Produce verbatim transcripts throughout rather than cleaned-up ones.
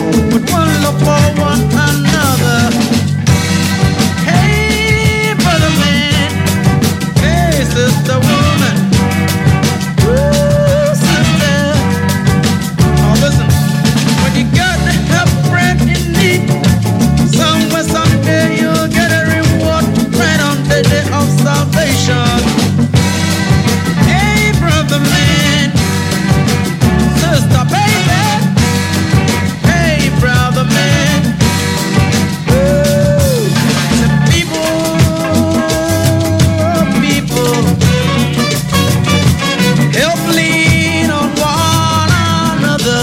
with one love for one another. Hey, brother man, hey, sister woman, ooh, sister. Oh, listen, when you got the help, friend in need, somewhere, someday you'll get a reward right on the day of salvation. Hey, brother man, sister baby, hey, brother man, ooh, the people, people, help lean on one another.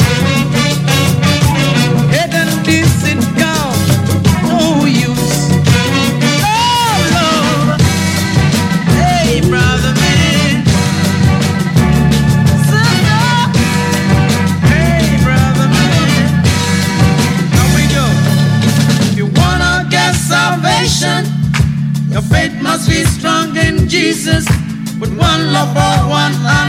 Head and this it gone, no use. Oh Lord, hey, brother man, sister, hey, brother man. Now we go. If you wanna get salvation, your faith must be strong in Jesus, with one love for one another.